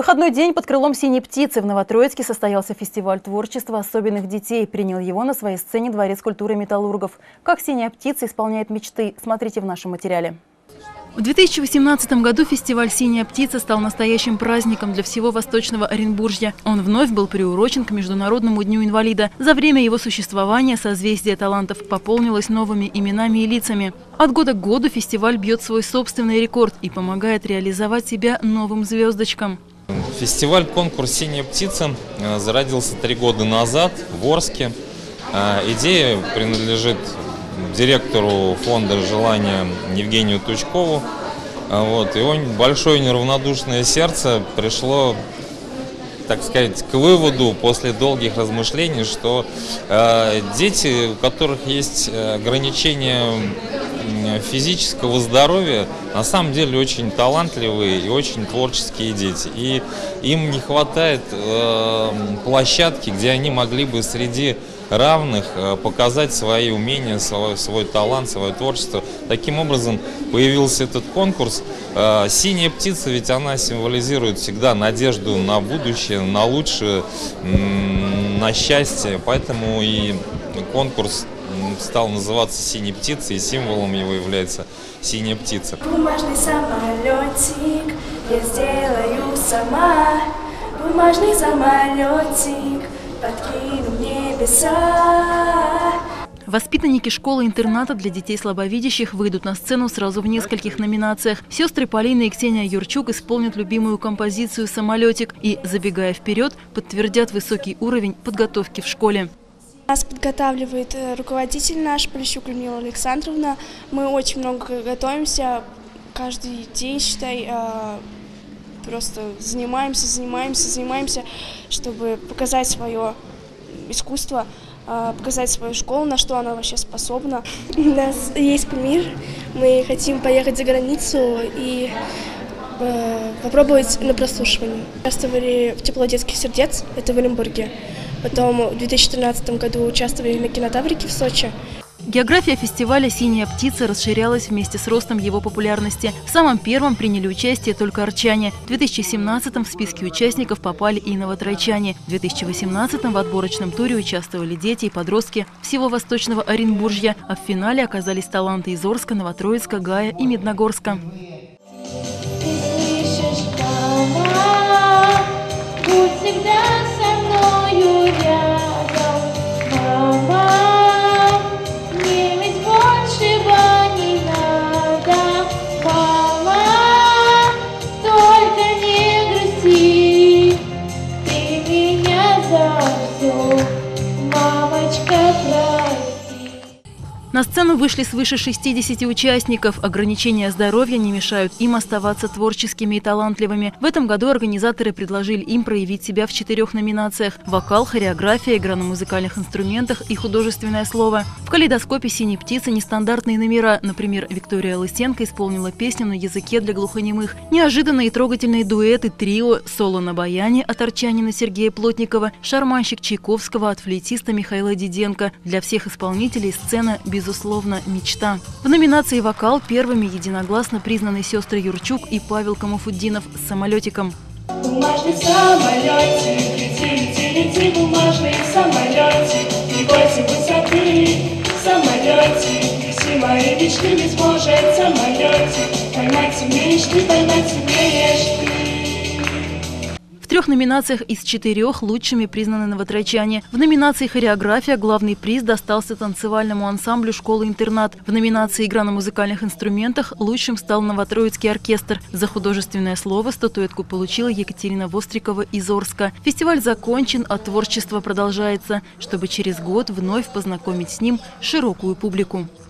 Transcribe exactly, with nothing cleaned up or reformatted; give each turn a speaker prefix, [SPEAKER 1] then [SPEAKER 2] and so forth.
[SPEAKER 1] выходной день под крылом «Синей птицы» в Новотроицке состоялся фестиваль творчества особенных детей. Принял его на своей сцене Дворец культуры металлургов. Как «Синяя птица» исполняет мечты, смотрите в нашем материале. В две тысячи восемнадцатом году фестиваль «Синяя птица» стал настоящим праздником для всего Восточного Оренбуржья. Он вновь был приурочен к Международному дню инвалида. За время его существования созвездие талантов пополнилось новыми именами и лицами. От года к году фестиваль бьет свой собственный рекорд и помогает реализовать себя новым звездочкам.
[SPEAKER 2] Фестиваль-конкурс «Синяя птица» зародился три года назад в Орске. Идея принадлежит директору фонда «Желание» Евгению Тучкову. Вот. И он, большое неравнодушное сердце, пришло, так сказать, к выводу после долгих размышлений, что э, дети, у которых есть ограничения физического здоровья, на самом деле очень талантливые и очень творческие дети. И им не хватает э, площадки, где они могли бы среди равных показать свои умения, свой, свой талант, свое творчество. Таким образом появился этот конкурс. «Синяя птица», ведь она символизирует всегда надежду на будущее, на лучшее, на счастье. Поэтому и конкурс стал называться «Синей птицей», и символом его является синяя птица.
[SPEAKER 3] Бумажный самолетик я сделаю сама, бумажный самолетик подкину в небеса.
[SPEAKER 1] Воспитанники школы-интерната для детей слабовидящих выйдут на сцену сразу в нескольких номинациях. Сестры Полина и Ксения Юрчук исполнят любимую композицию «Самолетик» и, забегая вперед, подтвердят высокий уровень подготовки в школе.
[SPEAKER 4] Нас подготавливает руководитель наш, Полищук Людмила Александровна. Мы очень много готовимся, каждый день, считай, просто занимаемся, занимаемся, занимаемся, чтобы показать свое искусство, показать свою школу, на что она вообще способна.
[SPEAKER 5] У нас есть кумир, мы хотим поехать за границу и попробовать на прослушивании. Участвовали в «Тепло детских сердец», это в Оренбурге. Потом в две тысячи тринадцатом году участвовали на кинотаврике в Сочи.
[SPEAKER 1] География фестиваля «Синяя птица» расширялась вместе с ростом его популярности. В самом первом приняли участие только арчане. В две тысячи семнадцатом в списке участников попали и новотрайчане. В две тысячи восемнадцатом в отборочном туре участвовали дети и подростки всего Восточного Оренбуржья, а в финале оказались таланты из Орска, Новотроицка, Гая и Медногорска. На сцену вышли свыше шестидесяти участников. Ограничения здоровья не мешают им оставаться творческими и талантливыми. В этом году организаторы предложили им проявить себя в четырех номинациях: вокал, хореография, игра на музыкальных инструментах и художественное слово. В калейдоскопе «Синей птицы» нестандартные номера. Например, Виктория Лысенко исполнила песню на языке для глухонемых. Неожиданные и трогательные дуэты, трио, соло на баяне от арчанина Сергея Плотникова, шарманщик Чайковского от флейтиста Михаила Диденко. Для всех исполнителей сцена без Безусловно, мечта. В номинации «Вокал» первыми единогласно признаны сестры Юрчук и Павел Камафуддинов с «Самолетиком».
[SPEAKER 3] Бумажный самолетик, лети, лети, лети, бумажный самолетик, не бойся высоты, самолетик, неси мои мечты, ведь может самолетик поймать себе мечты, поймать себе мечты.
[SPEAKER 1] В трех номинациях из четырех лучшими признаны новотрайчане. В номинации «Хореография» главный приз достался танцевальному ансамблю школы-интернат. В номинации «Игра на музыкальных инструментах» лучшим стал Новотроицкий оркестр. За художественное слово статуэтку получила Екатерина Вострикова из Орска. Фестиваль закончен, а творчество продолжается, чтобы через год вновь познакомить с ним широкую публику.